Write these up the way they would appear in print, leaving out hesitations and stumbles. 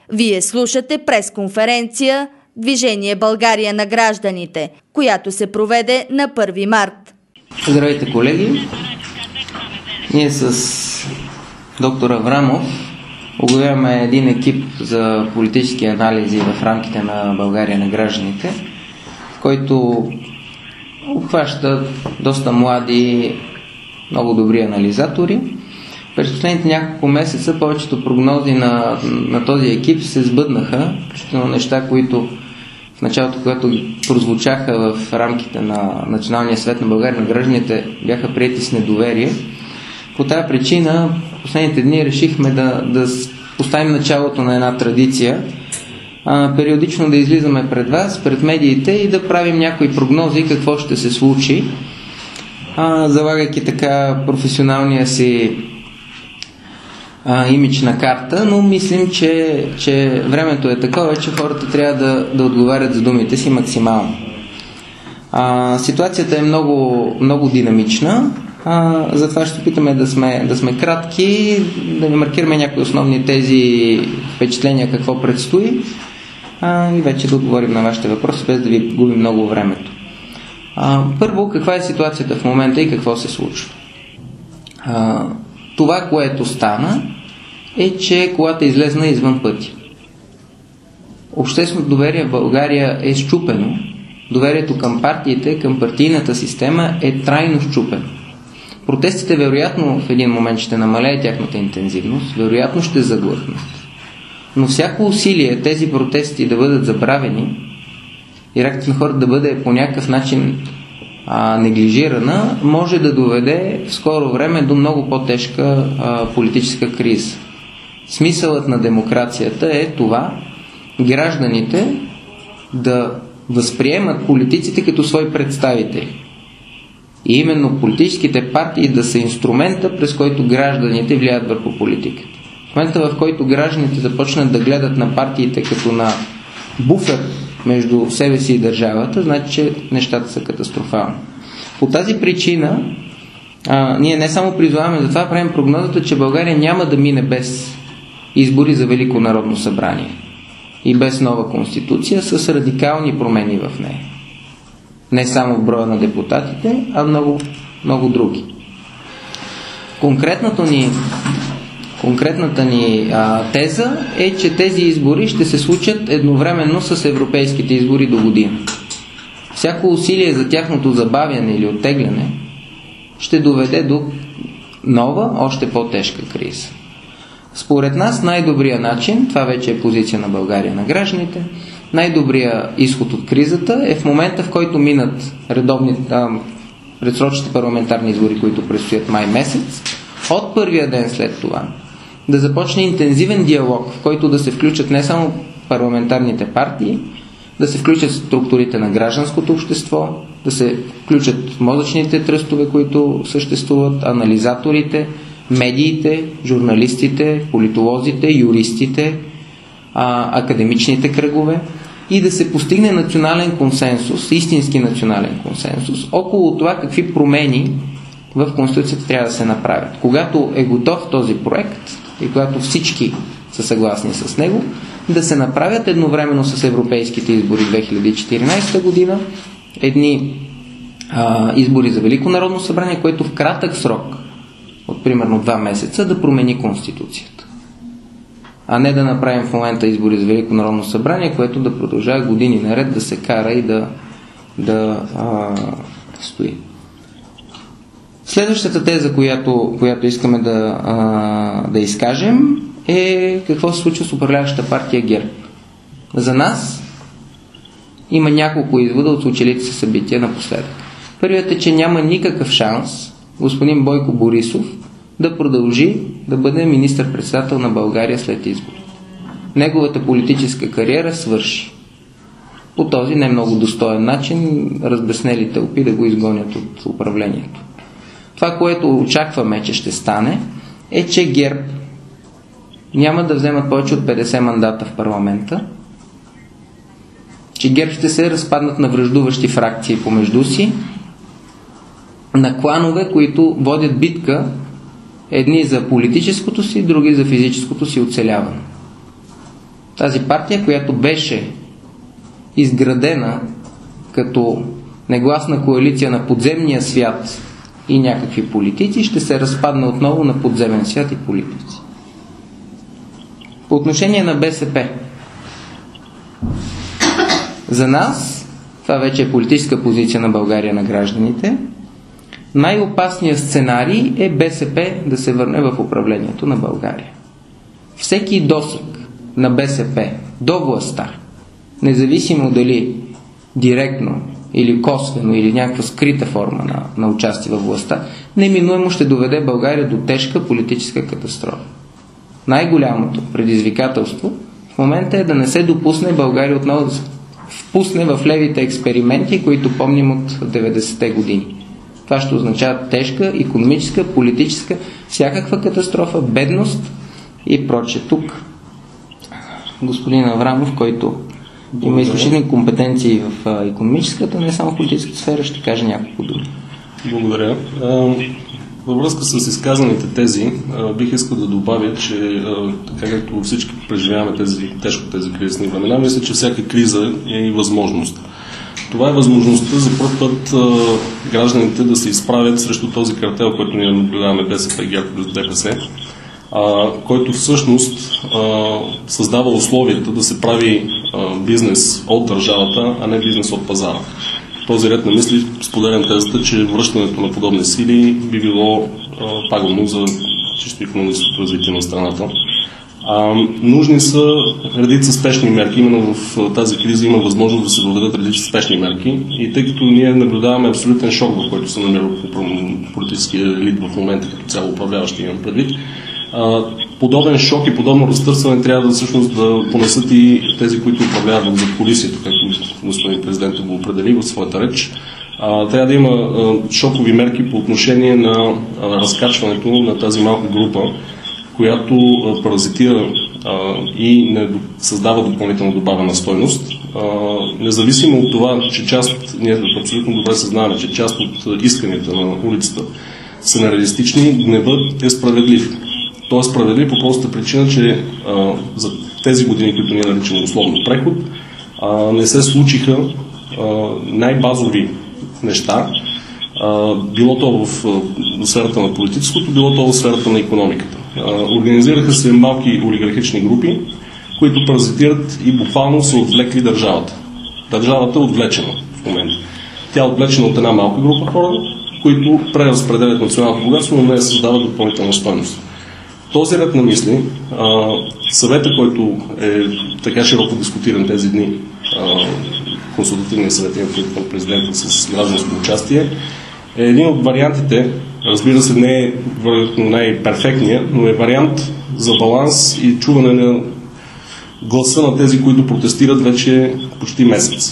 Вие слушате пресконференция Движение България на гражданите, която се проведе на 1 март. Здравейте, колеги! Ние с доктор Аврамов оглавяваме един екип за политически анализи в рамките на България на гражданите, който обхваща доста млади, много добри анализатори. През последните няколко месеца повечето прогнози на този екип се сбъднаха, включително неща, които в началото, когато прозвучаха в рамките на Националния съвет на България на гражданите, бяха приети с недоверие. По тази причина последните дни решихме да поставим началото на една традиция, периодично да излизаме пред вас, пред медиите и да правим някои прогнози какво ще се случи, залагайки така професионалния си имидж на карта, но мислим, че времето е такова, че хората трябва да отговарят за думите си максимално. Ситуацията е много, много динамична, затова ще опитаме да сме кратки, да ви маркираме някои основни тези впечатления какво предстои и вече да отговорим на вашите въпроси, без да ви губим много времето. Първо, каква е ситуацията в момента и какво се случва? Това, което стана, е, че колата е излезна извън пътя. Общественото доверие в България е счупено. Доверието към партиите, към партийната система е трайно счупено. Протестите вероятно в един момент ще намалее тяхната интензивност, вероятно ще заглъхнат. Но всяко усилие тези протести да бъдат забравени и реакцията на хората да бъде по някакъв начин неглижирана, може да доведе в скоро време до много по-тежка политическа криза. Смисълът на демокрацията е това гражданите да възприемат политиците като свои представители. И именно политическите партии да са инструмента, през който гражданите влияят върху политиката. В момента, в който гражданите започнат да гледат на партиите като на буфер между себе си и държавата, значи, че нещата са катастрофални. По тази причина ние не само призоваваме, затова правим прогнозата, че България няма да мине без избори за Велико народно събрание и без нова конституция с радикални промени в нея. Не само в броя на депутатите, а много, много други. Конкретната ни теза е, че тези избори ще се случат едновременно с европейските избори до година. Всяко усилие за тяхното забавяне или оттегляне ще доведе до нова, още по-тежка криза. Според нас най-добрият начин, това вече е позиция на България на гражданите, най-добрият изход от кризата е в момента, в който минат предсрочните парламентарни избори, които предстоят май месец, от първия ден след това да започне интензивен диалог, в който да се включат не само парламентарните партии, да се включат структурите на гражданското общество, да се включат мозъчните тръстове, които съществуват, анализаторите, медиите, журналистите, политолозите, юристите, академичните кръгове и да се постигне национален консенсус, истински национален консенсус, около това какви промени в Конституцията трябва да се направят. Когато е готов този проект и когато всички са съгласни с него, да се направят едновременно с европейските избори 2014 година едни избори за Велико народно събрание, което в кратък срок, от примерно 2 месеца, да промени Конституцията. А не да направим в момента избори за Велико народно събрание, което да продължава години наред да се кара и да стои. Следващата теза, която искаме да изкажем, е какво се случва с управляващата партия ГЕРБ. За нас има няколко извода от случилите се събития напоследък. Първият е, че няма никакъв шанс господин Бойко Борисов да продължи да бъде министър-председател на България след изборите. Неговата политическа кариера свърши. По този не много достоен начин разбеснели тълпи да го изгонят от управлението. Това, което очакваме, че ще стане, е, че ГЕРБ няма да вземат повече от 50 мандата в парламента, че ГЕРБ ще се разпаднат на враждуващи фракции помежду си, на кланове, които водят битка едни за политическото си, други за физическото си оцеляване. Тази партия, която беше изградена като негласна коалиция на подземния свят и някакви политици, ще се разпадне отново на подземен свят и политици. По отношение на БСП. За нас, това вече е политическа позиция на България на гражданите, най-опасният сценарий е БСП да се върне в управлението на България. Всеки досег на БСП до властта, независимо дали директно или косвено или някаква скрита форма на участие във властта, неминуемо ще доведе България до тежка политическа катастрофа. Най-голямото предизвикателство в момента е да не се допусне България отново да се впусне в левите експерименти, които помним от 90-те години. Това ще означава тежка икономическа, политическа, всякаква катастрофа, бедност и прочее. Тук господин Аврамов, който има изключителни компетенции в икономическата, не само в политическата сфера, ще каже няколко думи. Благодаря. Във връзка с изказаните тези, бих искал да добавя, че така както всички преживяваме тези кризисни времена, мисля, че всяка криза е и възможност. Това е възможността за първ път гражданите да се изправят срещу този картел, който ние наблюдаваме БСП, ГЕРБ плюс ДПС, който всъщност създава условията да се прави бизнес от държавата, а не бизнес от пазара. В този ред на мисли споделям тезата, че връщането на подобни сили би било пагубно за чисто икономическото развитие на страната. Нужни са редица спешни мерки. Именно в тази криза има възможност да се доведат редица спешни мерки. И тъй като ние наблюдаваме абсолютен шок, в който се намира политическия елит в момента, като цяло управляващи имам предвид, подобен шок и подобно разтърсване трябва да всъщност да понесат и тези, които управляват в задкулисието, както господин президент го определи в своята реч. Трябва да има шокови мерки по отношение на разкачването на тази малка група, която паразитира и не създава допълнително добавена стойност. Независимо от това, че ние абсолютно добре съзнаваме, че част от исканията на улицата са нереалистични, гневът е справедлив. Той е справедлив по простата причина, че за тези години, които ние наричаме условно преход, не се случиха най-базови неща, било то в сферата на политическото, било то в сферата на икономиката. Организираха се малки олигархични групи, които паразитират и буквално са отвлекли държавата. Държавата е отвлечена в момента. Тя е отвлечена от една малка група хора, които преразпределят националното богатство, но не създават допълнителна стойност. Този ред на мисли, съвета, който е така широко дискутиран тези дни, консултативния съвет на президента с гражданско участие, е един от вариантите, разбира се, не е най-перфектния, но е вариант за баланс и чуване на гласа на тези, които протестират вече почти месец.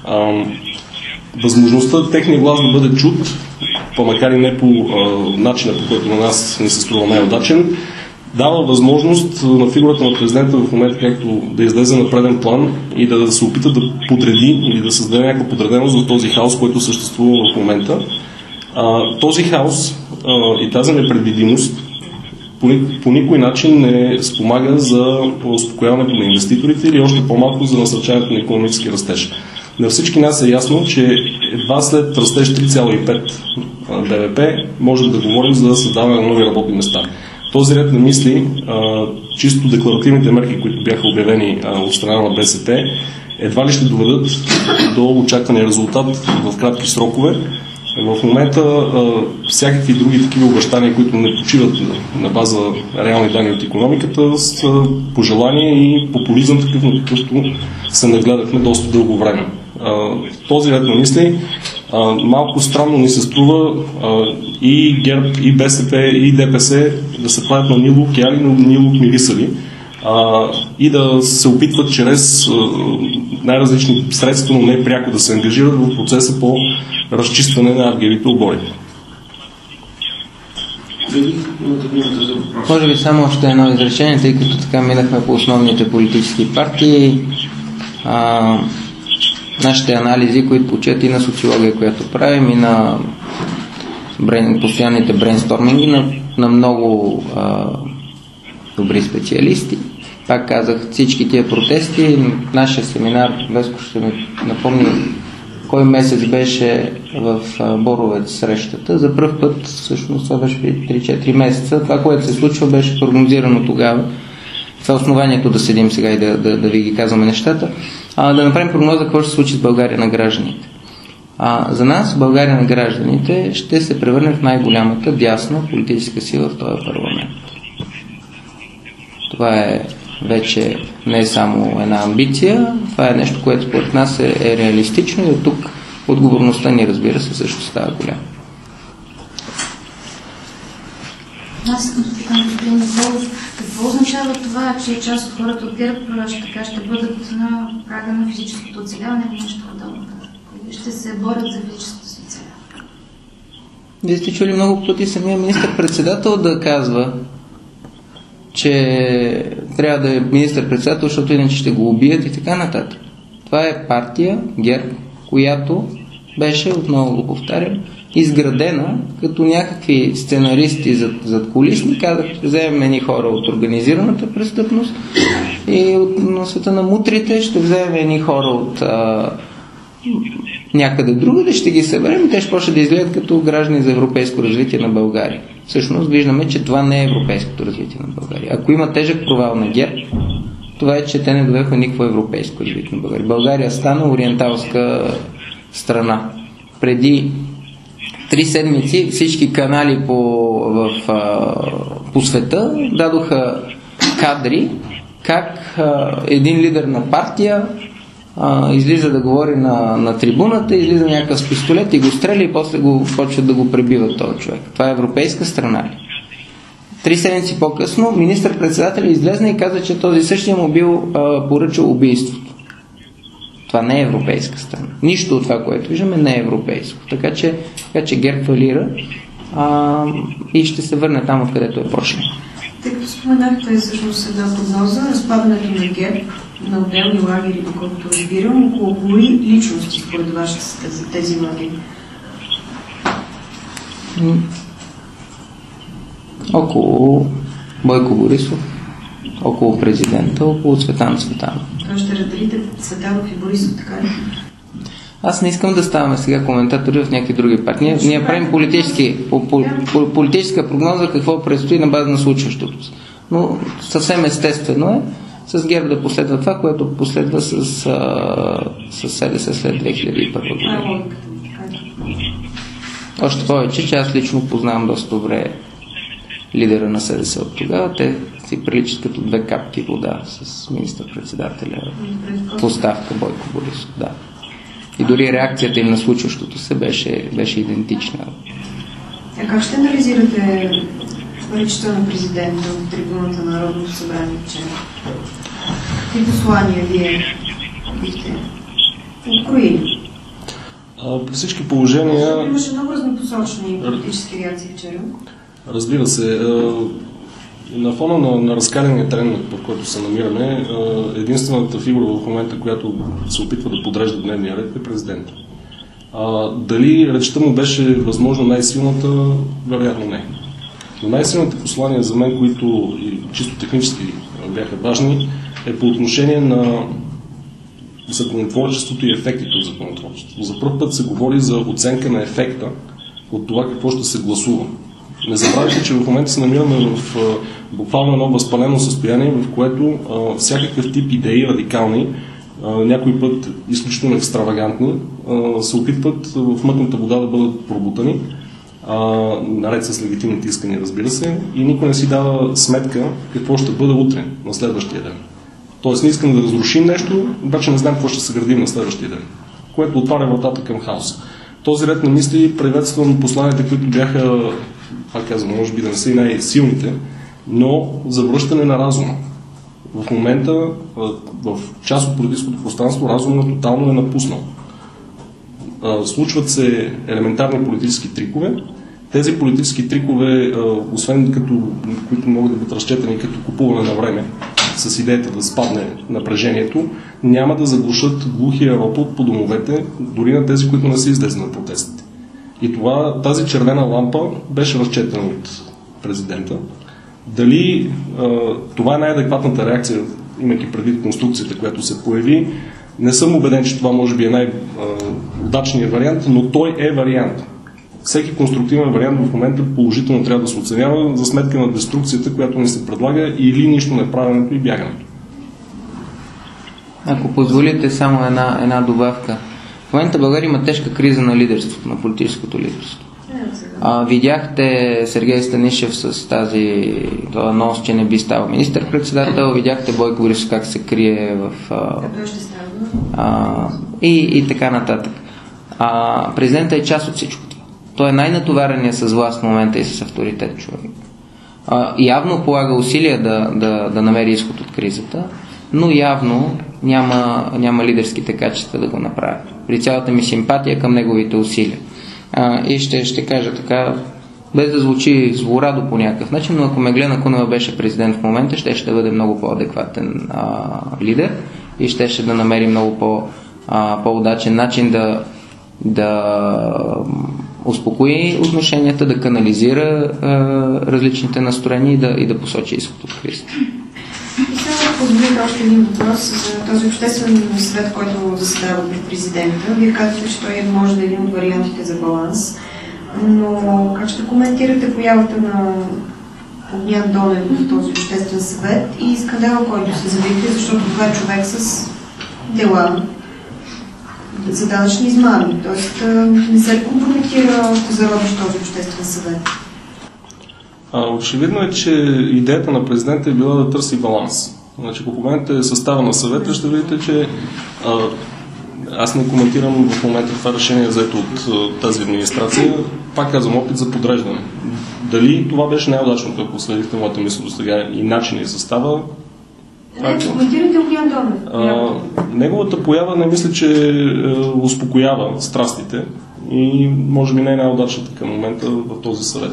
Възможността техния глас да бъде чут, макар и не по начина, по който на нас ни се струва най-удачен, дава възможност на фигурата на президента в момента, както да излезе на преден план и да се опита да подреди или да създаде някаква подреденост в този хаос, който съществува в момента. Този хаос и тази непредвидимост по никой начин не спомага за успокояването на инвеститорите или още по-малко за насърчаването на икономически растеж. На всички нас е ясно, че едва след растеж 3,5 БВП можем да говорим за създаване на нови работни места. Този ред на мисли, чисто декларативните мерки, които бяха обявени от страна на БСП, едва ли ще доведат до очаквания резултат в кратки срокове. В момента всякакви други такива обещания, които не почиват на база реални данни от икономиката, са пожелания и популизъм, такъв на какъвто се нагледахме доста дълго време. Този ред на мисли малко странно ни се струва и ГЕРБ, и БСП, и ДПС да се правят на Нилук яли, но Нилук мирисали и да се опитват чрез най-различни средства, но не пряко да се ангажират в процеса по разчистване на авгиевите обори. Може би само още едно изречение, тъй като така минахме по основните политически партии. Нашите анализи, които почет и на социология, която правим, и на постоянните брейнсторминги на много добри специалисти, Пак казах, всички тия протести, нашия семинар, Веско ще ми напомни кой месец беше в Боровец срещата. За пръв път, всъщност, това беше 3-4 месеца. Това, което се случва, беше прогнозирано тогава. Това е основанието да седим сега и да ви ги казваме нещата. Да направим прогноза какво ще се случи с България на гражданите. За нас България на гражданите ще се превърне в най-голямата дясна политическа сила в този парламент. Това е вече не само една амбиция, това е нещо, което според нас е реалистично и от тук отговорността ни, разбира се, също става голяма. Аз искам да питам господин Николов, какво означава това, че част от хората от ГЕРБ ще бъдат на прага на физическото оцеляване или нещо подобно? Ще се борят за физическото си оцеляване? Вие сте чули много пъти самия министър-председател да казва, че трябва да е министър-председател, защото иначе ще го убият и така нататък. Това е партия, ГЕРБ, която беше, отново го повтарям, изградена като някакви сценаристи зад кулисни, казах, ще вземем едни хора от организираната престъпност и на света на мутрите ще вземем едни хора от някъде другаде, ще ги съберем и те ще почнат да изгледат като граждани за европейско развитие на България. Всъщност виждаме, че това не е европейското развитие на България. Ако има тежък провал на ГЕРБ, това е, че те не довеха никакво европейско развитие на България. България стана ориенталска страна. Преди 3 седмици всички канали по света дадоха кадри как един лидер на партия излиза да говори на трибуната, излиза някакъв с пистолет и го стреля и после почват да го пребиват този човек. Това е европейска страна ли? 3 седмици по-късно министър-председателят излезна и каза, че този същия му бил поръчал убийството. Това не е европейска страна. Нищо от това, което виждаме, не е европейско. Така че ГЕРБ фалира и ще се върне там, откъдето е почнал. Тъй като споменахте всъщност една прогноза, разпадането на ГЕРБ на отделни лагери, доколкото разбирам, около кои личности според вас са за тези лагери? Около Бойко Борисов, около президента, около Цветан Цветанов. Това ще разделите Цветанов и Борисов, така ли? Аз не искам да ставаме сега коментатори в някакви други партии. Ние правим политическа прогноза какво предстои на база на случващото се. Но съвсем естествено е с ГЕРБ да последва това, което последва с СДС след 2001 година. Още повече, че аз лично познавам доста добре лидера на СДС от тогава. Те си приличат като 2 капки вода с министър-председателя в оставка Бойко Борисов. Да. И дори реакцията им на случващото се беше идентична. А как ще анализирате речта на президента от трибуната на Народното събрание вчера? Какви послания вие бихте откроили? При всички положения... Имаше много разнопосочни политически реакции вчера. Разбира се. На фона на разкаления тренд, в който се намираме, единствената фигура в момента, която се опитва да подрежда дневния ред, е президента. Дали речта му беше възможно най-силната? Вероятно не. Но най-силните послания за мен, които и чисто технически бяха важни, е по отношение на законотворчеството и ефектите от законотворчеството. За първ път се говори за оценка на ефекта от това какво ще се гласува. Не забравяйте, че в момента се намираме в буквално едно възпалено състояние, в което всякакъв тип идеи, радикални, някой път изключително екстравагантни, се опитват в мътната вода да бъдат пробутани, наред с легитимните искания, разбира се, и никой не си дава сметка какво ще бъде утре, на следващия ден. Тоест не искам да разрушим нещо, обаче не знам какво ще се градим на следващия ден, което отваря вратата към хаоса. Този ред на мисли приветствам посланията, които бяха, пак казвам, може би да не са и най-силните, но за връщане на разума. В момента, в част от политическото пространство, разумът тотално е напуснал. Случват се елементарни политически трикове. Тези политически трикове, освен които могат да бъдат разчетени като купуване на време, с идеята да спадне напрежението, няма да заглушат глухия ропот по домовете, дори на тези, които не са излезли на протестите. И тази червена лампа беше разчетена от президента. Дали това е най-адекватната реакция, имайки предвид конструкцията, която се появи, не съм убеден, че това може би е най-удачният вариант, но той е вариант. Всеки конструктивен вариант в момента положително трябва да се оценява за сметка на деструкцията, която ни се предлага, или нищо неправенето и бягането. Ако позволите само една добавка. В момента България има тежка криза на лидерството, на политическото лидерство. Видяхте Сергей Станишев с това нос, че не би ставал министър-председател, видяхте Бойко Борисов как се крие и така нататък. Президентът е част от всичко това. Той е най-натовареният с власт в момента и с авторитет човек. Явно полага усилия да намери изход от кризата, но явно няма лидерските качества да го направи. При цялата ми симпатия към неговите усилия. И ще кажа така, без да звучи злорадо по някакъв начин, но ако Меглена Кунева беше президент в момента, ще да бъде много по-адекватен лидер и ще да намери много по-удачен начин да успокои отношенията, да канализира различните настроения и да посочи изход от кризата. И само позволите още един въпрос за този обществен съвет, който заседава при президента. Вие казвате, че той може да е един от вариантите за баланс, но как ще коментирате появата на Огнян Донев в този обществен съвет и скандал, който се завихте, защото това е човек с дела за данъчни измами. Тоест не се компрометира още зародиш този обществен съвет. Очевидно е, че идеята на президента е била да търси баланс. Значи, ако погледнете състава на съвета, ще видите, че аз не коментирам в момента това решение, взето от тази администрация. Пак казвам, опит за подреждане. Дали това беше най-удачното, ако следихте моята мисъл до сега и начинът и състава? Коментирайте Огнян Донев. Неговата поява не мисля, че успокоява страстите и може би не е най-удачната към момента в този съвет.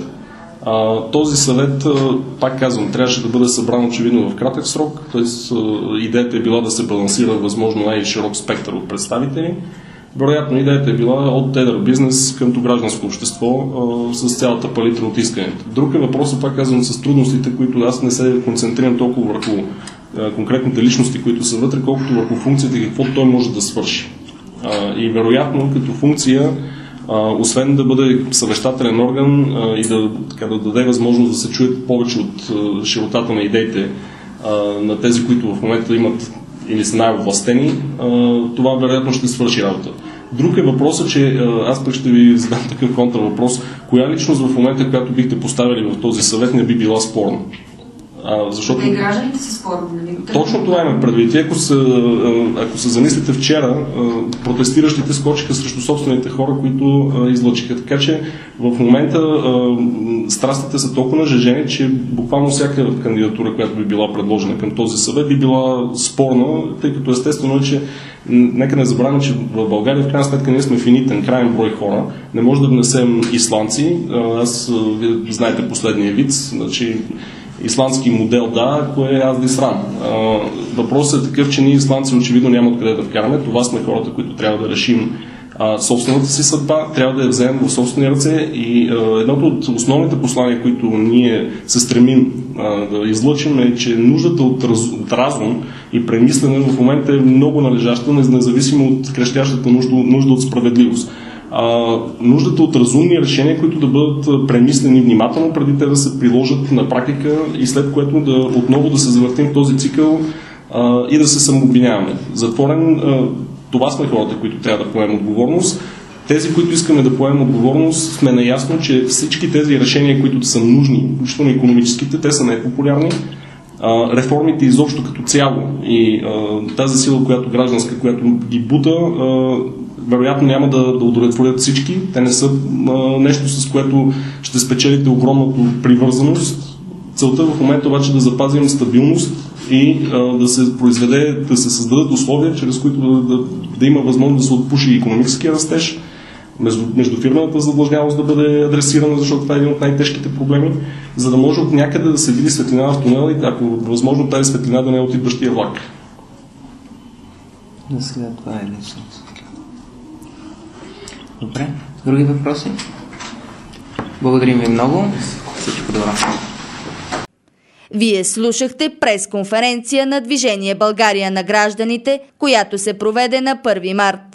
Този съвет, пак казвам, трябваше да бъде събран очевидно в кратък срок, т.е. идеята е била да се балансира възможно най-широк спектър от представители. Вероятно идеята е била от едър бизнес към гражданско общество с цялата палитра от искането. Друг е въпросът, пак казвам, с трудностите, които аз не се концентрирам толкова върху конкретните личности, които са вътре, колкото върху функцията и какво той може да свърши. И вероятно като функция, освен да бъде съвещателен орган и да даде възможност да се чуят повече от широтата на идеите на тези, които в момента имат или са най-овластени, това вероятно ще свърши работа. Друг е въпросът, че аз пък ще ви задам такъв контравъпрос. Коя личност в момента, която бихте поставили в този съвет, не би била спорна? Защото... Да и гражданите са спорни, нали? Точно това има предвид. Ако се замислите вчера, протестиращите скочиха срещу собствените хора, които излъчиха. Така че в момента страстите са толкова нажежени, че буквално всяка кандидатура, която би била предложена към този съвет, би била спорна, тъй като естествено е, че нека не забравяме, че в България в крайна сметка ние сме финитен крайен брой хора. Не може да внесем исландци. Вие знаете последния вид. Значи, исландски модел, да, кое аз да срам. Въпросът е такъв, че ние исландци очевидно няма откъде да вкараме. Това сме хората, които трябва да решим собствената си съдба, трябва да я вземем в собствени ръце и едното от основните послания, които ние се стремим да излъчим е, че нуждата от разум и премислене в момента е много належаща, независимо от крещящата нужда от справедливост. Нуждата от разумни решения, които да бъдат премислени внимателно, преди те да се приложат на практика и след което отново да се завъртим в този цикъл и да се самообвиняваме. Затворен, това сме хората, които трябва да поемем отговорност. Тези, които искаме да поемем отговорност, сме наясно, че всички тези решения, които са нужни, включително икономическите, те са непопулярни. Реформите изобщо като цяло и тази сила, гражданска, която ги бута, вероятно няма да удовлетворят всички. Те не са нещо, с което ще спечелите огромната привързаност. Целта в момента обаче да запазим стабилност и да се създадат условия, чрез които да има възможност да се отпуши икономическия растеж, междуфирмената задлъжнялост да бъде адресирана, защото това е един от най-тежките проблеми, за да може от някъде да се види светлина в тунела и ако възможно тази светлина да не е от идващия влак. Да, сега това е лесно. Добре. Други въпроси? Благодарим ви много. Всичко добро. Вие слушахте пресконференция на Движение България на гражданите, която се проведе на 1 март.